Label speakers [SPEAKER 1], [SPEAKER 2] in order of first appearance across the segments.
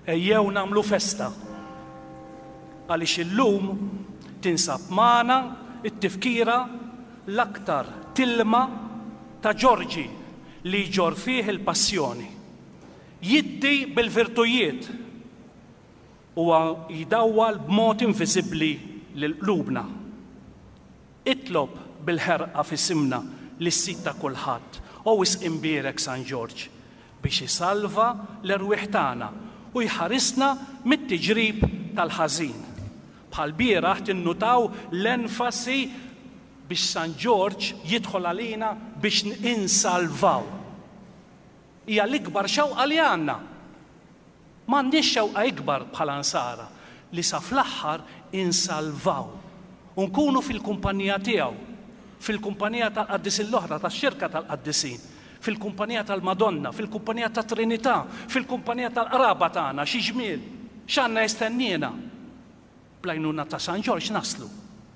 [SPEAKER 1] ejjew nagħmlu festa. Għaliex illum tinsab magħna it-tifkira l-aktar tilma ta' Ġorġi li jġor fih il-passjoni. Jiddi bil-virtujiet huwa jdawwal b'mod inviżibbli lil qlubna. Itlob bil-ħerqa fis-simna li s-sit ta' kulħadd u imbierek San Ġorġ biex isalva l-erwieħ tagħna u jħarisna mit-tiġrib tal-ħażin. Bħal bieraħ tinnutaw l-enfasi biex San Ġorġ jidħol għalina biex insalvaw. Hija l-ikbar xewqa li għandna. M'għandniex xewqa ikbar bħala Nsara li sa fl-aħħar insalvaw u nkunu fil-kumpanija tiegħu, fil-kumpanija tal-Qaddisin l-oħra, tax-xirka tal-Qaddisin, fil-kumpanija tal-Madonna, fil-kumpanija tat-Trinità, fil-kumpanija tal-qraba tagħna, xi ġmiel, x'għandna jistennina. Bl-għajnuna ta' San Ġorġ naslu.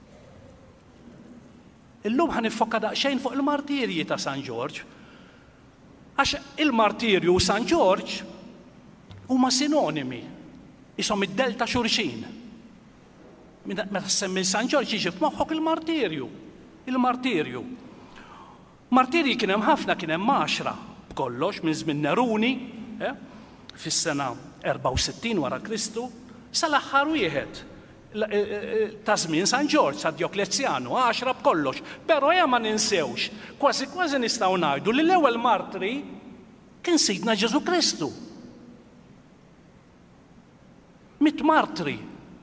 [SPEAKER 1] Illum ħanifokka daqsxejn fuq il-martirji ta' San Ġorġ. Għax il-martirju u San Ġorġ huma sinonimi, ishom id-delta xulxin. Meta semmi San Ġorġ jiġi f'moħħok il-martirju. Il-martirju. Martirji kien hemm ħafna, kien hemm 10 b'kollox minn żmien Neruni, fis-sena 64 wara Kristu, sal-aħħar wieħed ta' żmien San Ġorġ sa' Dioklezzjanu, 10 b'kollox. Però ma ninsewx, kważi nistgħu ngħidu li l-ewwel martri kien Sidna Ġesu Kristu. 100 martri.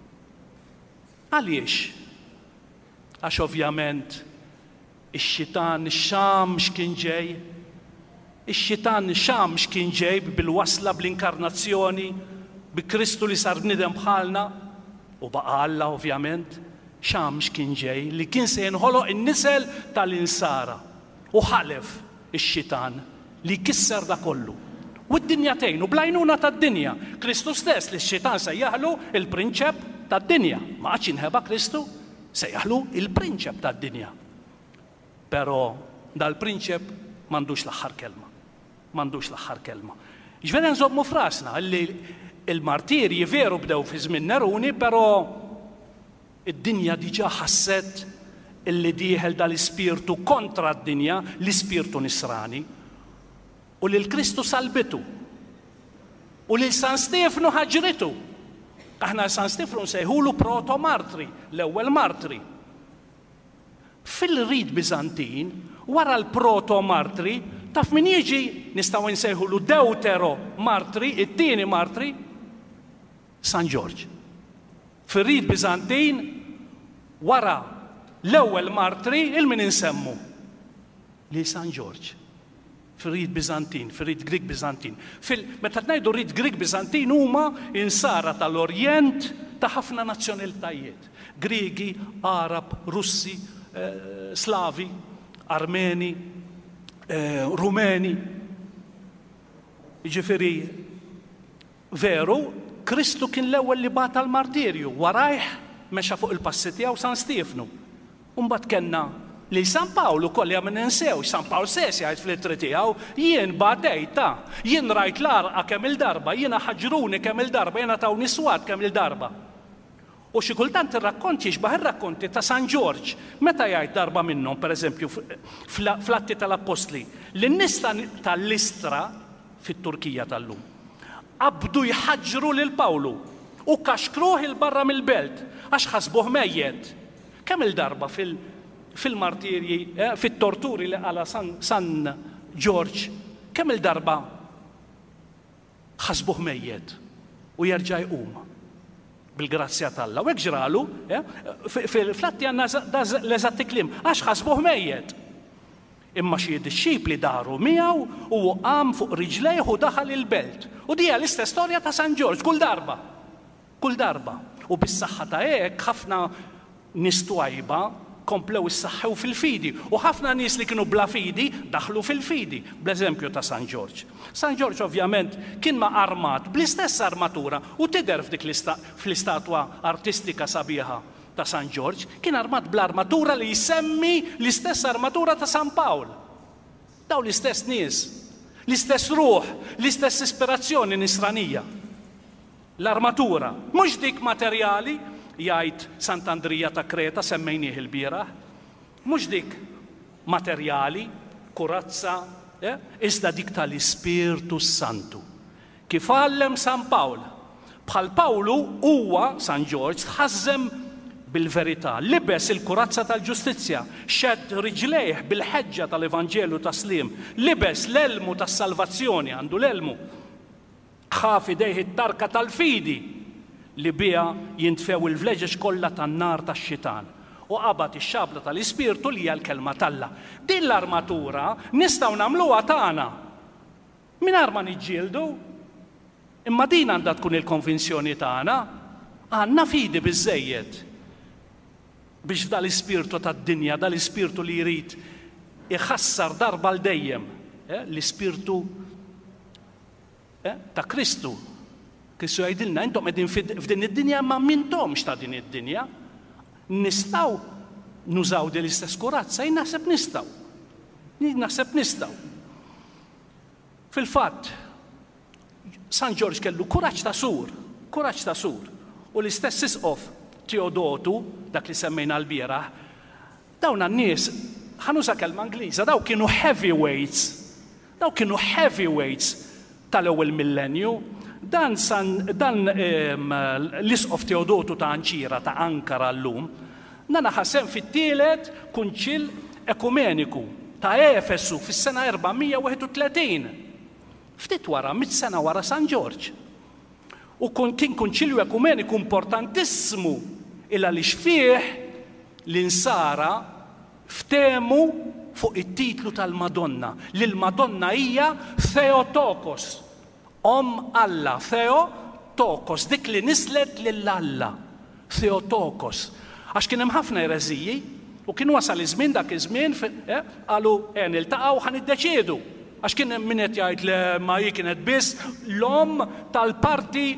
[SPEAKER 1] Għaliex? Għax ovvjament ix-xitan Xam x'kien ġej? Ix-xitan Xam x'kien ġej bil-wasla bl-inkarnazzjoni bi Kristu li sar bniedem bħalna u baqa' Alla ovvjament. Xam x'kien ġej li kien se jinħoloq in-nisel tal-Insara u ħalef ix-xitan li kisser da kollu. U d-dinja tgħinu bl-għajnuna tad-dinja. Kristu stess li x-xitan sejjaħlu il-prinċep tad-dinja. Ma għadx jinħeba Kristu, sejjaħlu il-prinċep tad-dinja. Però dal-prinċep m'għandux l-aħħar kelma. M'għandux l-aħħar kelma. Ġifieri nżommu frasna li il-martirji veru bdew fi żmien Neruni, però id-dinja diġà ħasset illi dieħel dal-ispirtu kontra d-dinja, l-ispirtu nisrani, u lil Kristu salbitu, u lil San Stefanu ħaġritu. Aħna San Stefanu nsejħulu proto-martri, l-ewwel martri. Fil-rid Bizantin, wara l-proto-martri, taf min jiġi nistgħu nsejħulu deutero-martri, it-tieni martri, San Ġorġ. Fil-rid Bizantin, wara l-ewwel martri, il-min insemmu li San Ġorġ. Fil-rid Bizantin, fil-rid Grik Bizantin. Meta ngħidu rid Grik Bizantin huma insara tal-Orjent ta' ħafna nazzjonalitajiet. Griegi, Arab, Russi, Slavi, Armeni, Rumeni. Jiġifieri veru, Kristu kien l-ewwel li bata l-martirju, warajh mexa fuq il-passi tiegħu San Stefanu. U mbagħad kellna li San Pawlu kolli ma ninsewx, San Pawl stess jgħid fl-ittri tiegħu, jien badejta, jien rajt l-arqa kemm il-darba, jiena ħaġruni kemm il-darba, jiena tawni swad kemm il-darba. U xi kultant ir-rakkonti jixbaħ ir-rakkonti ta' San Ġorġ. Meta jgħid darba minnhom, pereżempju fl-Atti tal-Apostli, lin-nies tal-Listra fit-Turkija tal-lum qabdu jħaġġru lil Pawlu u kaxkruh il-barra mill-belt għax ħasbuh mejjed. Kemm il-darba fil-martirji, fit-torturi li qala San Ġorġ, kemm il-darba ħasbuh mejjed u jerġa' jqum bil-grazzja tal-Alla. U hekk ġralu, fl-Atti għandna l-eżatti kliem, għax ħasbuh mejjed. Imma xi disċipli daru miegħu u qam fuq riġlejh u daħal il-belt. U dija l-istess storja ta' San Ġorġ kull darba. Kull darba. U bis-saħħa ta' hekk ħafna nies twajba komplew issaħħew fil-fidi. U ħafna nies li kienu bla fidi daħlu fil-fidi. Bl-eżempju ta' San Ġorġ. San Ġorġ ovvjament kien ma' armat bl-istess armatura u tidher f'dik fl-istatwa artistika sabiħa ta' San Ġorġ, kien armat bl-armatura li jsemmi l-istess armatura ta' San Pawl. Daw l-istess nies, l-istess ruħ, l-istess ispirazzjoni nisranija. L-armatura, mhux dik materjali, jgħid Sant'Andrija ta' Kreta semmejnieh il-bieraħ, mhux dik materjali, kurazza, iżda dik tal-Ispirtu Santu. Kif għallem San Pawl. Bħal Pawlu huwa San George tħażem bil-verità, libes il-kurazza tal-ġustizzja, xed riġlejh bil-ħeġġa tal-Evanġelu taslim, libes l-elmu tas-salvazzjoni, għandu l-elmu, ħaf idejh it-tarka tal-fidi li biha jintfew il-vleġex kollha tan-nar tax-xitan u qabad ix-xabla tal-Ispirtu li hija l-kelma talla. Din l-armatura nistgħu nagħmluha tagħna mingħajr ma niġġieldu, imma din għandha tkun il-konvinzjoni tagħna, għandna fidi biżżejjed biex dal-ispirtu tad-dinja, dal-ispirtu li jrid iħassar darba l-dejjem, l-ispirtu ta' Kristu. Kristu jgħidilna, intom qegħdin f'din id-dinja ma m'intomx ta' din id-dinja. Nistgħu nużaw din l-istess kurazza, naħseb nistgħu. Fil-fatt, San George kellu kuraġġ ta' sur, u l-istess isqof Teodotu, dak li semmejna l-bieraħ, dawn n-nies, ħanuża kelma Ingliża, daw kienu heavyweights tal-ewwel millenju. Dan l-isqof Teodotu ta' Anċira ta' Ankara llum, nana ħasem fit-tielet kunċil ekumeniku ta' Efesu fis-sena 431. Ftit wara, 100 sena wara San George. U kien kunċilju ekumeniku importantissimu illa li xfieħ l-insara ftemu fuq it-titlu tal-Madonna. Li l-Madonna hija Theotokos, Alla, Theotokos, dik li nislet lill-Alla, Theotokos. Għax kien hemm ħafna ereżiji u kien wasal iż-żmien dak iż-żmien qalu niltaqgħu ħaniddeċiedu. Għax kien hemm min qed jgħid li ma hi kienet biss l-om tal-parti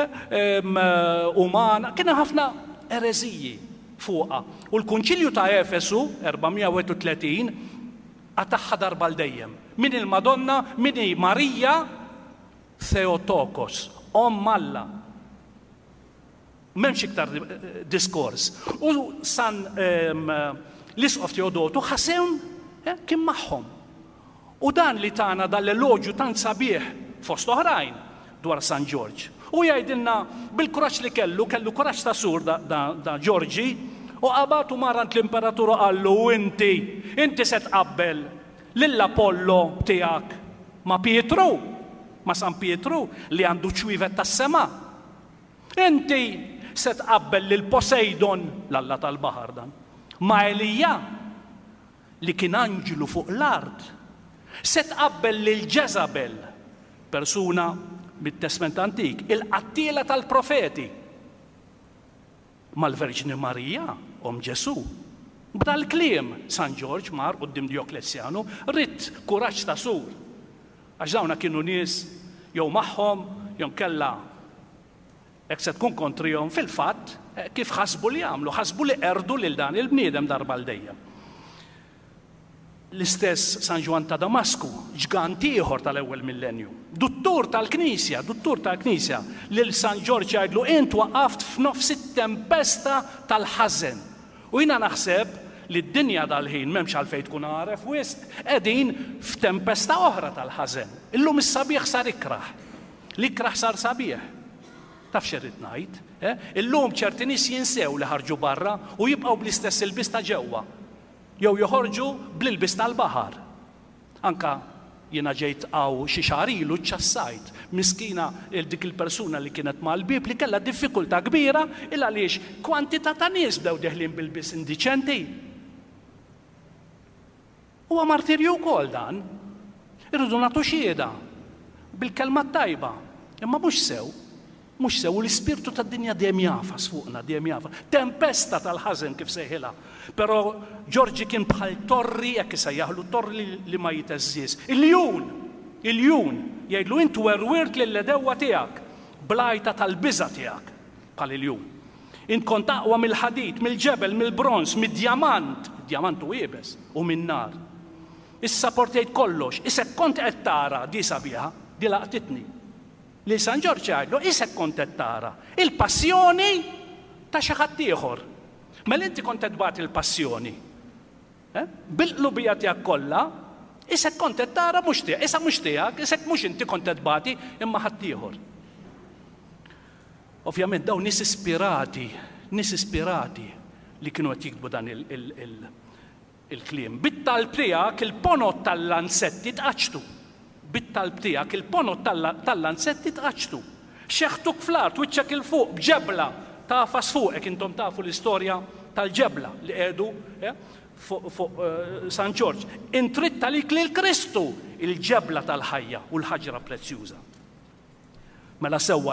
[SPEAKER 1] umana, kien hemm ħafna ereżiji fuqha. U l-Kunċilju ta' Efesu 431 ataħħa darba l-dejjem. Min il-Madonna, min hi Marija Theotokos, Alla. M'hemmx iktar diskors. U San l-isqof Teodotu ħasem kien magħhom. U dan li tagħna dal-eloġju tant sabiħ fost oħrajn dwar San George. U jgħidilna bil-kuraġġ li kellu kuraġġ ta' sur da Ġorġi, u qabatu marant l-imperatur qallu inti se tqabbel lill-Apollo tiegħek ma' Pietru, ma' San Pietru li għandu ċwivet tas-sema. Inti se tqabbel lil Poseidon, l-alla tal-baħar dan, ma' Elija li kien anġlu fuq l-art. Se tqabbel lil Jezabel, persuna mit-Testament Antik, il-qattiela tal-profeti, mal-Verġni Marija, Ġesu. B'dal kliem San George mar quddiem Dioklesjanu, rid kuraġġ ta' sur. Għax dawna kienu nies jew magħhom jew kella hekk se tkun kontrihom fil-fatt kif ħasbu li jagħmlu, ħasbu li erdu lil dan il-bniedem darba l-dejjem. L-istess San Ġwan ta' Damasku, ġgant ieħor tal-ewwel millenju. Duttur tal-Knisja, lil San George jgħidlu int waqaft f'nofs it-tempesta tal-ħażen. U jiena naħseb li d-dinja dal-ħin m'hemmx għalfejn tkun għaref wisq qegħdin f'tempesta oħra tal-ħażen. Illum is-sabiħ sar ikraħ. L-ikraħ sar sabiħ. Taf x'irrid ngħid? Illum ċerti nies jinsew li ħarġu barra u jibqgħu bl-istess ilbis ta' ġewwa. Jew joħorġu bl-ilbis tal-baħar. Anka jiena ġejt xi xahar ilu ċassajt. Miskina dik il-persuna li kienet mal-bib li kellha diffikultà kbira il għaliex kwantità ta' nies bdew deħlin bil-bis indiċenti. Huwa martirju wkoll dan. Irridu nagħtu xhieda bil-kelma tajba. Imma mhux sew u l-ispirtu tad-dinja dejjem jafas fuqna, dejjem jafas. Tempesta tal-ħażen kif sejħilha. Però Ġorġi kien bħal torri jekk isejjaħlu torri li ma jiteżżis. Il-jun jgħidlu int werwirt lill-edewwa tiegħek, blajta tal-biża' tiegħek bħal il-jun. Int kont aqwa mill-ħadid, mill-ġebel, mill-bronz, mid-djamant, id-djamant u jiebes, u min-nar. Issa portejt kollox, issa kont qed tara di sabiħa, di laqtitni. li San Ġorġ jgħidlu isek kont qed tara il-passjoni ta' xi ħadd ieħor. Mela inti kont qed tbagħt il-passjoni. Bil-qlubija tiegħek kollha, isek kont qed tara mhux tiegħek, issa mhux tiegħek, isek mhux inti kont qed tbagħti imma ħadd ieħor. Ovvjament dawn nies ispirati li kienu qed jiktbu dan il-kliem. Bit-talb tiegħek il-ponot tal-lanzetti tqaċtu. Bit-talb tiegħek il-ponot tal-lanzetti tqaċtu. Xeħtuk fl-art, wiċċek il-fuq, bġebla tafas fuqek, intom tafu l-istorja tal-ġebla li qiegħdu fuq San Ġorġ. Intritta lik lil Kristu il-ġebla tal-ħajja u l-ħaġra prezzjuża. Mela sewwa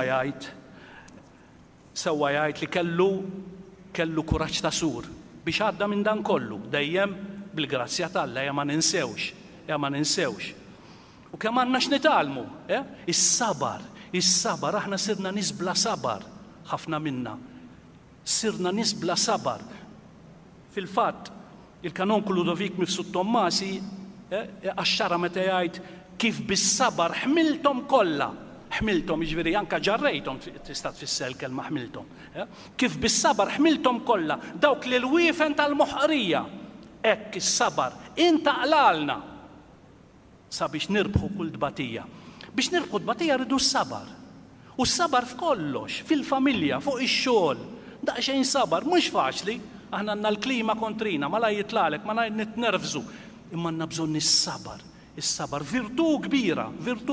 [SPEAKER 1] jgħid li kellu kuraġġ ta' sur biex għadda minn dan kollu, dejjem bil-grazzja tal-Alla, ja ma ninsewx. U kemm għandna x'nitalmu, is-sabar, aħna sirna nies bla sabar, ħafna minna. Sirna nies bla sabar. Fil-fatt, il-kanonku Ludovik Mifsud Tommasi għaxxara meta jgħid kif bis-sabar ħmilthom kollha. Ħmilthom jiġifieri anke ġarrejthom tista' tfisser kelma ħmilthom. Kif bis-sabar ħmilthom kollha dawk li l-wiefen tal-moħqrija. Hekk is-sabar intaqlalna sabiex nirbħu kull dbatija. Biex nirbħu dbatija rridu s-sabar. U s-sabar f'kollox, fil-familja, fuq ix-xogħol. Daqsxejn sabar, mhux faċli. Aħna għandna l-klima kontrina, ma la jitlalek, ma la nitnervżu. Imma għandna bżonn is-sabar. Is-sabar virtu kbira.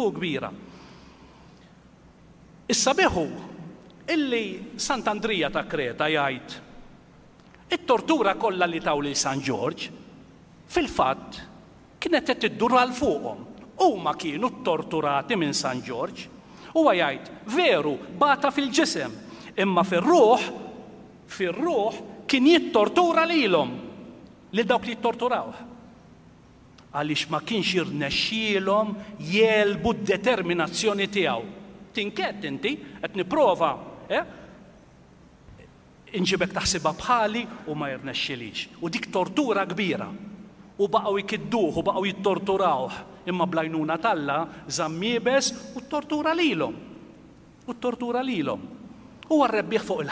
[SPEAKER 1] Issa beħu illi Sant'Andrija ta' Kreta jgħid it-tortura kollha li taw lil San Ġorġ fil-fatt kienet qed tiddur għal fuqhom. Huma kienu ttorturati minn San Ġorġ. Huwa jgħid veru bata fil-ġisem, imma fir-ruħ kien jittortura lilhom lil dawk li jittorturawh. Għaliex ma kienx jirnexxielhom jelbu d-determinazzjoni tiegħu. Tinkett inti qed nipprova inġibek taħsibha bħali u ma jirnexxilix. U dik tortura kbira. U baqgħu jkidduh u baqgħu jittorturawh. Imma blajnuna talla żammiebes u tortura lilhom. Huwa rrebbieħ fuq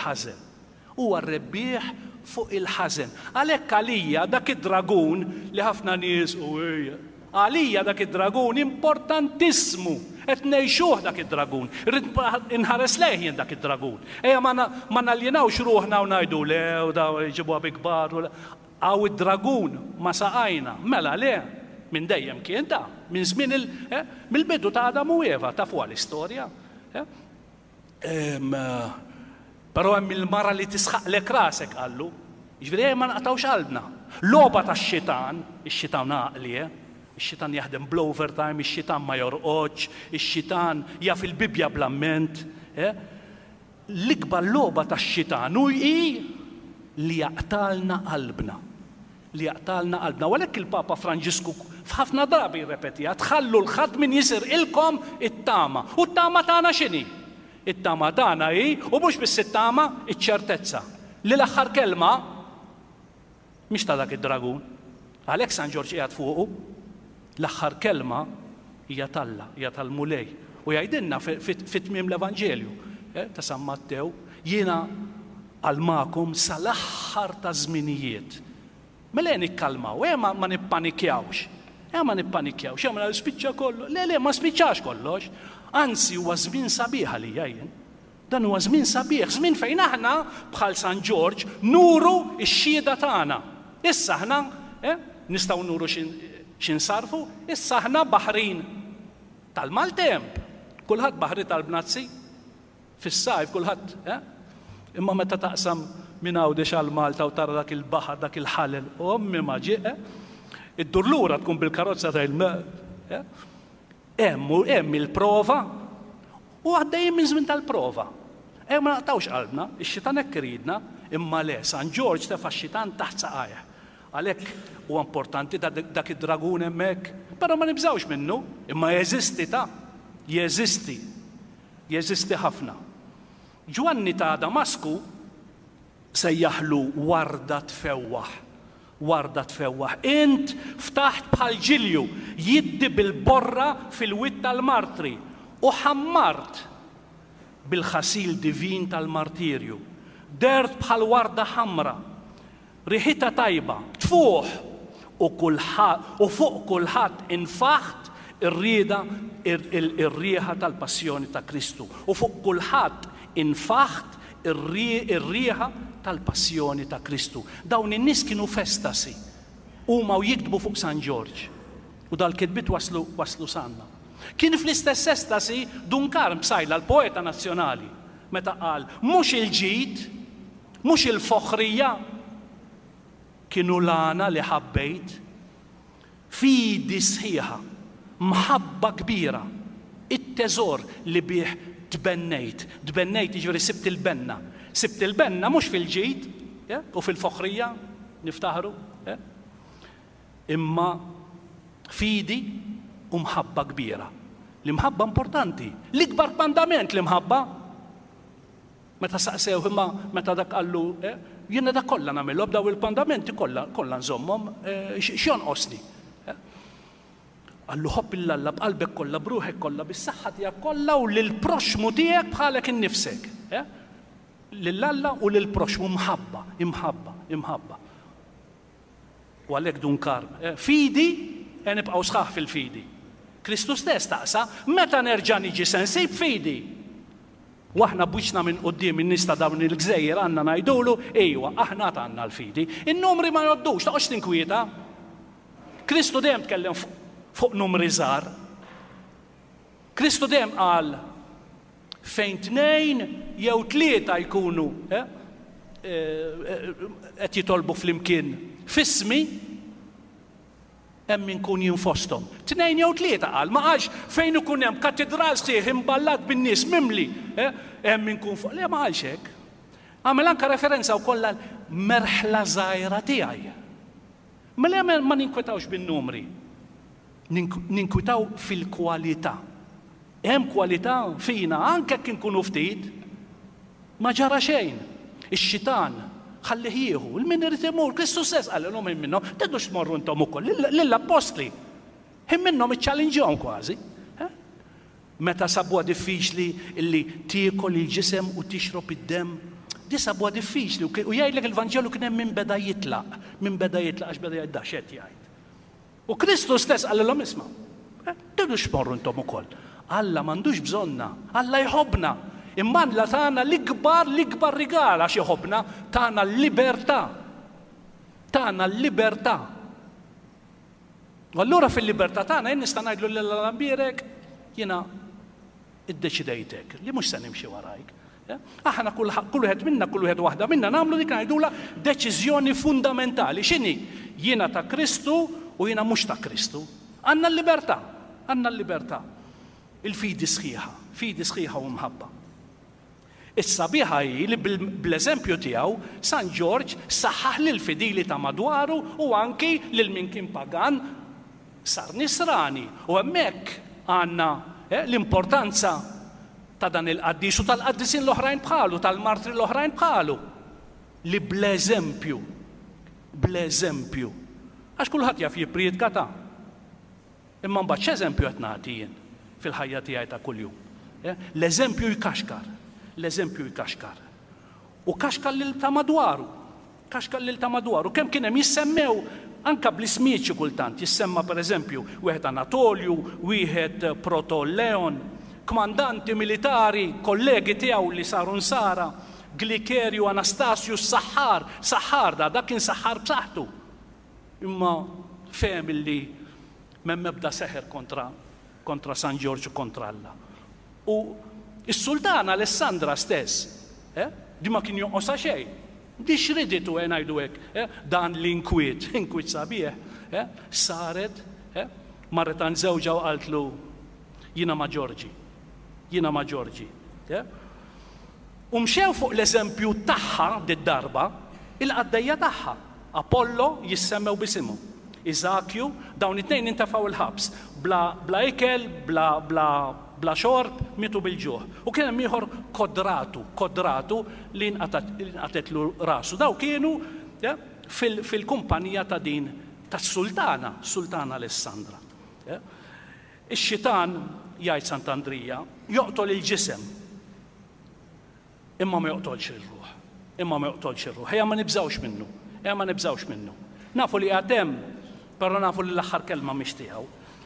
[SPEAKER 1] il-ħażen. Għalhekk għalija dak id-dragun li ħafna nies għalija dak id-dragun importantissimu. Qed ngħixuh dak id-dragun. Irrid inħares lejh jien dak id-dragun. Ejja ma naljenawx ruħna u ngħidu lew daw jġibuha bi kbar. Għaw id-dragun ma saqajna. Mela le, minn dejjem kien ta' minn żmien mill-bidu ta' Adam u Eva ta' fuq l-istorja. Però hemm il-mara li tisħaqlek rasek qallu. Jiġifieri ma naqtawx qalbna. Logħba tax-xitan, ix-xitan għaqli, ix-xitan jaħdem bl-overtime, ix-xitan ma jorqodx, ix-xitan jaf il-bibja bl-amment. L-ikbar logħba tax-xitan hu li jaqtalna qalbna. U għalhekk il-Papa Franġisku f'ħafna drabi jirrepetija, tħallu l-ħadd min jisir ilkom it-tama. U t-tama tagħna x'inhi? It-tama tagħna hi u mhux biss it-tama iċ-ċertezza. Li l-aħħar kelma mhix ta' dak id-dragun. Għalhekk San Ġorġ qiegħed fuqu, l-aħħar kelma hija talla, hija tal-mulej. U jgħidilna fit-tmiem l-Evanġelju ta' San Mattew, jiena għalmakom sal-aħħar ta' żminijiet. Mela nikkalmaw, ma nippanikjawx. Ma spiċċa kollu. Le, ma spiċċax kollox. Anzi, huwa żmien sabiħ għalija jien. Dan huwa żmien sabiħ, żmien fejn aħna bħal San Ġorġ nuru x-xhieda tagħna. Issa aħna nistgħu nuru x'insarfu, issa aħna baħrin tal-maltemp. Kulħadd baħri tal-bnazzi. Fis-sajf kulħadd, imma meta taqsam minn għawdex għal Malta u tara dak il-baħar, dak il-ħalel, ommi ma ġieq, id-dur lura tkun bil-karozza ta' il-maq. Hemm il-prova u għaddejjem minn żmien tal-prova. Ma naqtawx qalbna, ix-xitan hekk iridna, imma le, San Ġorġ tefa' x-xitan taħt saqajja. Għalhekk huwa importanti dak id-dragun hemmhekk, però ma nibżawx minnu, imma jeżisti ħafna. Ġwanni ta' Damasku sejjaħlu warda tfewwaħ. Int ftaħt bħal ġilju jiddi bil-borra fil-witt tal-martri u ħammart bil-ħasil divin tal-martirju. Dert bħal warda ħamra, riħita tajba, tfuħ u fuq kulħadd infaħt ir-rieħa tal-passjoni ta' Kristu. U fuq kulħadd infaħt ir-rieħa tal-passjoni ta' Kristu. Dawn in-nies kienu festasi huma u jiktbu fuq San George. U dal-kitbit waslu sanna. Kien fl-istess estasi Duncan Psajla, l-poeta nazzjonali, meta qal mhux il-ġid, mhux il-foħrija kienu lana li ħabbejt, fidi sħiħa, mħabba kbira, it-teżor li bih tbennejt jiġifieri sibt il-benna. Sibt il-benna mhux fil-ġid u fil-foħrija niftaħru, imma fidi u mħabba kbira. L-imħabba importanti. L-ikbar mandament l-imħabba. Meta saqsew imma meta dak qallu jiena dak kollha nagħmilhom b'daw il-mandamenti kollha nżommhom x'jonqosni. Qallu ħobb il-Alla b'qalbek kollha, bruħek kollha, bis-saħħa tiegħek kollha u lill-proxmu tiegħek bħalek innifsek. Lill-Alla u lill-proxmu imħabba. U għalhekk Duncan, fidi nibqgħu sħaħ fil-fidi. Kristu stess taqsa, meta nerġa' niġi se nsib fidi. Waħna bwiċna minn qudiem in-nies ta' dawn il-gżejjer għandna ngħidulu, ejwa, aħna għandna l-fidi. In-numri ma jgħoddux, taqgħodx tinkwieta. Kristu dejjem tkellem fuq numri żgħar. Kristu dejjem qal fejn tnejn jew tlieta jkunu qed jitolbu flimkien f'ismi hemm min kun jinfosthom. Tnejn jew tlieta qal, ma qalx fejn ikun hemm katedral sieħ imballat bin-nies mimli, hemm min kun fuq. Le ma qalx hekk. Għamel anke referenza wkoll għall-merħla żgħira tiegħi. Mela ma ninkwetawx bin-numri. Ninkwitaw fil-kwalità. Hemm kwalità fina anke jekk inkunu ftit, ma ġara xejn. Ix-xitan ħallih jieħu, il-min irid imur, Kristu stess qalilhom hemm minnhom, tgħidux tmorru intom ukoll lill-apostli. Hemm minnhom iċċallinġhom kważi. Meta sabuha diffiċli illi tiekol il-ġisem u tixrob id-demm, di sabuha diffiċli u jgħidlek il-Vanġelu kien hemm min beda jitlaq għax beda jgħidda x'qed jgħid. U Kristu stess qalilhom isma', tgħidux tmorru intom ukoll. Alla m'għandux bżonna, Alla jħobbna. Imma la tagħna l-ikbar rigal għax jħobbna tagħna l-libertà. Tagħna l-libertà. U allura fil-libertà tagħna jien nista' ngħidlu lil-ambierek jiena iddeċidejtek li mhux se nimxi warajk. Aħna kull wieħed minna, kull wieħed waħda minna nagħmlu dik ngħidula deċiżjoni fundamentali. X'inhi? Jiena ta' Kristu u jiena mhux ta' Kristu. Għandna l-libertà. Il-fidi sħiħa u mħabba. Is-sabiħa hi li bl-eżempju tiegħu San George saħħaħ lil fidili ta' madwaru u anki lil min kien pagan sar nisrani. U hemmhekk għandna l-importanza ta' dan il-qaddis u tal-qaddisin l-oħrajn bħalu, tal-martri l-oħrajn bħalu. Li bl-eżempju. Għax kulħadd jaf jippriedka ta'. Imma mbagħad x'eżempju qed nagħti jien fil-ħajja tiegħi ta' kuljum. L-eżempju jkaxkar. U kaxkar lil ta' madwaru. Kemm kien hemm jissemmew anke bl-ismijiet xi kultant. Jissemma pereżempju wieħed Anatolju, wieħed Protoleon, kmandanti militari, kollegi tiegħu li saru nsara, Glikerju, Anastasju, Saħħar da kien Saħħar b'saħħtu. Imma fehem illi m'hemm ebda seħer kontra San George u kontra Alla. U is-Sultana Alessandra stess, di ma kien jonqosha xejn. Di xriditu ngħidu hekk, dan l-inkwiet sabiħ, saret, marret għand żewġa u qaltlu jiena ma' Ġorġi. U mxew fuq l-eżempju tagħha d-darba il-qaddejja tagħha. Apollo jissemmew b'isimhu. Iżakju, dawn it-tnejn intefgħu il-ħabs. Bla ikel, bla xorb, mitu bil-ġuħ. U kien hemm ieħor Kodratu li nqatetlu rasu. Daw kienu fil-kumpanija ta' din tas-Sultana Alessandra. Ix-xitan jgħid Sant'Andrija joqtol il-ġisem imma ma joqtolx il-ruħ. Imma ma joqtolx il-ruħ. Ejja ma nibżawx minnu. Ejja ma nibżawx minnu. Nafu li għadem, però nafu li l-aħħar kelma mhix tiegħu.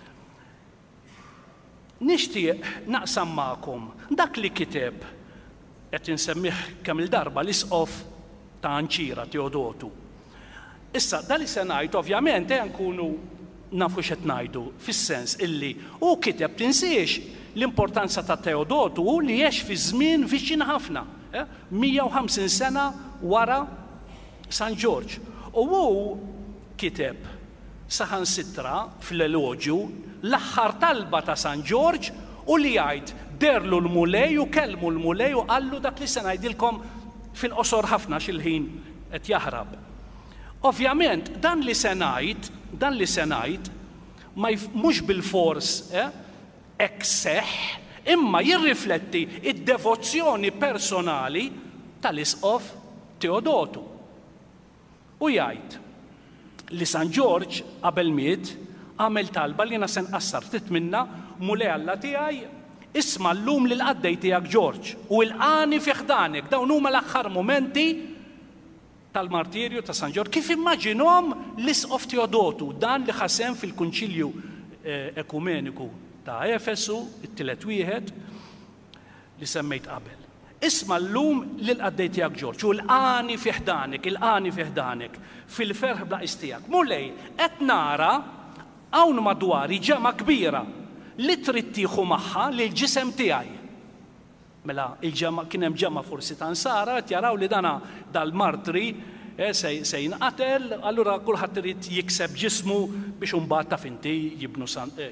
[SPEAKER 1] Nixtieq naqsam magħkom dak li kiteb qed insemmih kemm il-darba l-isqof ta' Anċira Teodotu. Issa, dali se ngħid ovvjament nkunu nafu x'qed ngħidu fis-sens illi hu kiteb tinsiex l-importanza ta' Teodotu li jgħix fi żmien viċin ħafna, 150 sena wara San George. U hu kiteb saħansitra fl-elogju l-aħħar talba ta' San George u li jgħid derlu l-mulej u kellmu l-mulej u qallu dak li se ngħidilkom fil-qosor ħafna xil-ħin qed jaħrab. Ovvjament, dan li se ngħid mhux bil-fors hekk seħħ imma jirrifletti id-devozzjoni personali tal-isqof Teodotu. U jgħid li San George qabel miet għamel talba li jiena se nqassar ftit minnha mulej Alla tiegħi isma' llum lil qaddej tiegħek George u ilqani fi ħdanek. Dawn huma l-aħħar momenti tal-martirju ta' San George. Kif immaġinhom l-isqof Teodotu dan li ħasem fil-Kunċilju Ekumeniku ta' Efesu, it-tielet wieħed li semmejt qabel. Isma' llum lil qaddej tiegħek George u ilqani fi ħdanek fil-ferħ blaqis tiegħek. Mulej qed nara hawn madwari ġema kbira li trid tieħu magħha lill-ġisem tiegħi. Mela il-ġema kien hemm ġema forsi ta' nsara qed jaraw li dana dal-martri se jinqatel, allura kulħadd irid jikseb ġismu biex imbagħad taf inti jibnu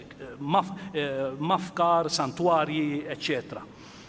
[SPEAKER 1] mafkar, santwarji, eċċetera.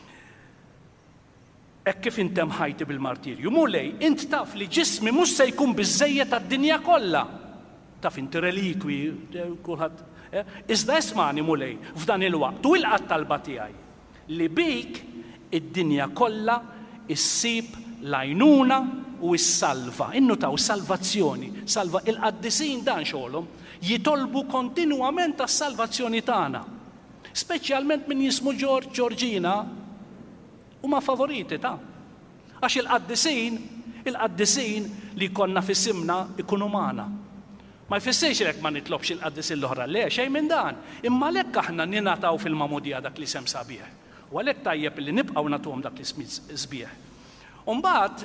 [SPEAKER 1] Hekk kif intem ħajti bil-martirju. Mulej, int taf li ġismi mhux se jkun biżżejjed tad-dinja kollha. Taf inti relikwi, kulħadd. Iżda ismani mulej f'dan il-waqt u l-qatt talba tiegħi li bik id-dinja kollha issib l-għajnuna u s-salva. Innu taw salvazzjoni, salva il-qaddisin dan xogħolhom jitolbu kontinwament tas-salvazzjoni tagħna. Speċjalment min jismu Georgina huma favoriti ta' għax il-qaddisin li konna fissimna ikunu magħna. Ma jfissirx lek ma nitlobx il-qaddisin l-oħra le xejn minn dan. Imma lek aħna ninataw fil-mamudija dak li sem sabiħ. U għalhekk tajjeb li nibqgħu nagħtuhom dak li sbieħ. U mbagħad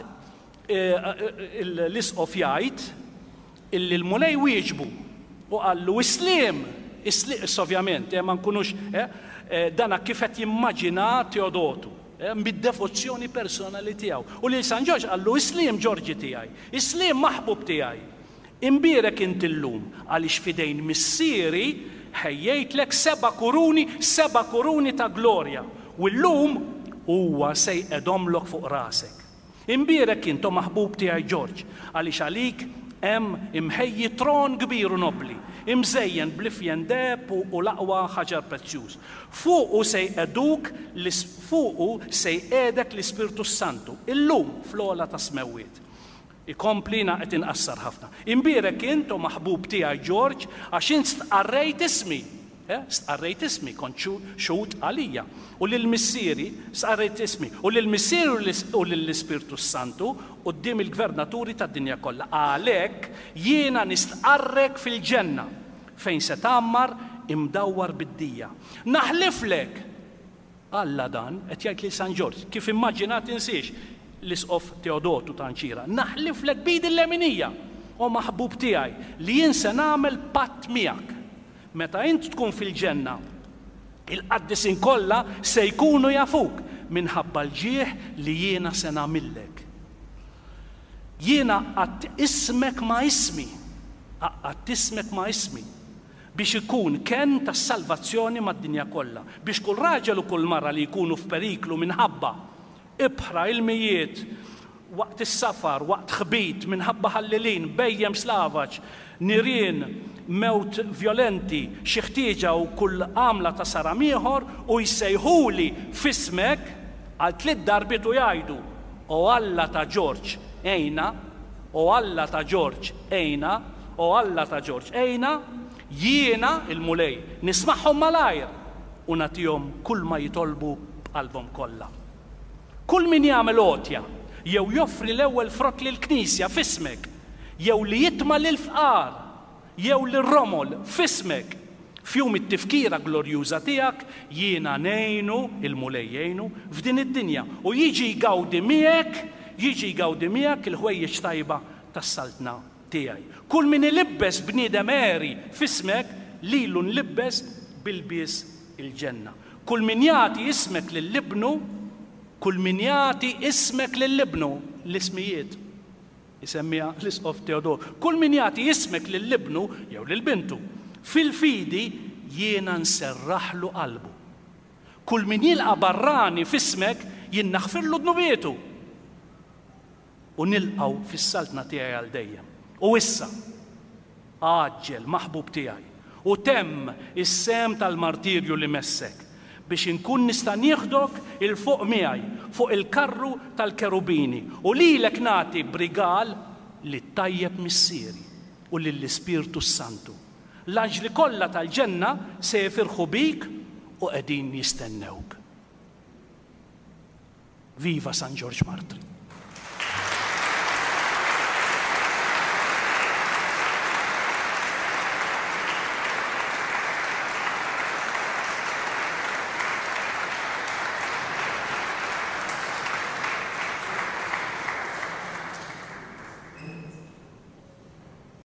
[SPEAKER 1] l-isqof jgħid illi l-mulej wieġbu u qallu islim ovvjament ma nkunux dana kif qed jimmaġina Teodotu. Bid-devozzjoni personali tiegħu. U li San George qallu islim Ġorġi tiegħi, islim maħbub tiegħi. Imbierek inti llum għaliex fidejn missieri ħejjejtlek 7 kuruni ta' glorja. U llum huwa se jqedhomlok fuq rasek. Imbierek intom maħbub tiegħi George għaliex għalik hemm imħejji tron kbir u nobli, imżejjen blifjen deb u l-aqwa ħaġar prezzjuż. Fuqu se jqedek l-Ispirtu Santu, illum fl-ola ta' smewwiet. Ikomplina qed inqassar ħafna. Imbierek intom maħbub tiegħi George għax int stqarrejt ismi, kont xut għalija. U lill-missieri stqarrejt ismi. U lill-missieri u lill-Ispirtu Santu quddiem il-gvernaturi tad-dinja kollha. Għalhekk jiena nistqarrek fil-ġenna fejn se tagħmmar imdawwar bid-dija. Naħliflek Alla dan qed jgħid li San George kif immaġinat insiex l-isqof Teodotu ta' Anċira. Naħliflek bid il-leminija u maħbub tiegħi li jien se nagħmel patt miegħek. Meta int tkun fil-ġenna, il-qaddisin kollha se jkunu jafuk minħabba l-ġieħ li jiena se nagħmillek. Jiena qatt ismek ma' ismi biex ikun ken tas-salvazzjoni mad-dinja kollha, biex kull raġel u kull marra li jkunu f'periklu minħabba ibħra ilmijiet waqt is-safar, waqt ħbit minħabba ħallilin, bejjem slavaġ, nirien, mewt violenti, xi ħtieġa u kull għamla ta' saram ieħor u jsejħuli f'ismek għal 3 darbiet u jgħidu o Alla ta' George ejna, o Alla ta' George ejna, o Alla ta' George ejna, jiena il-mulej nisma'hom malajr u nagħtihom kull ma jitolbu b'qalbhom kollha. Kull min jagħmel għotja jew joffri l-ewwel frott lill-Knisja f'ismek, jew li jitma' lil-fqar, jew lir-romol f'ismek, f'jum it-tifkira glorjuża tiegħek jiena ngħinu il-mulej jgħinu f'din id-dinja u jiġi jgawdi miegħek il-ħwejjeġ tajba tas-saltna tiegħi. Kull min ilibbes bniedem eri f'ismek lilu nlibbes bilbies il-ġenna. Kull min jagħti ismek lill-ibnu, kull min jagħti ismek lill-ibnu, l-ismijiet isemmiha l-Isqof Teodor. Kull min jagħti ismek lill-ibnu jew lill-bintu fil-fidi jiena nserraħlu qalbu. Kull min jilqa' barrani f'ismek jien naħfirlu dnubietu u nilqgħu fis-saltna tiegħi għal dejjem. U issa għaġġel maħbub tiegħi u temm is-sem tal-martirju li messek biex inkun nista' nieħdok il-fuq miegħi fuq il-karru tal-kerubini u lilek nagħti brigal li ttajjeb missieri u lill-Ispirtu Santu. L-anġli kollha tal-ġenna se jfirħu bik u qegħdin jistennewk. Viva San George Martri!